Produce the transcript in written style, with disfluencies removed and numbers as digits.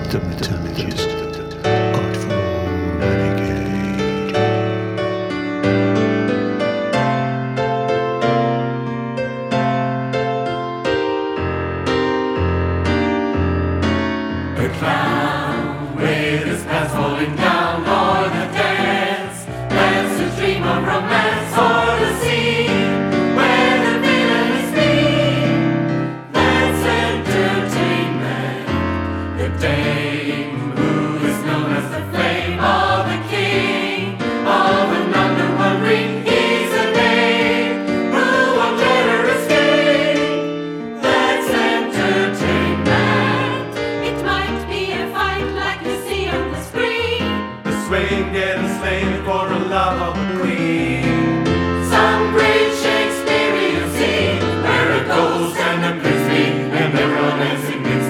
Dramaturgist Artful Renegade. The clown with his pants falling down, or the dance that's a dream of romance, or the scene where the villain is mean. That's entertainment. The dame who is known as the flame of the king of an underworld ring. He's a knave who won't let her escape. That's entertainment. It might be a fight like you see on the screen. The swain getting slain for a love of a queen. Some great Shakespearean scene where a ghost and a prince meet and everyone dancing in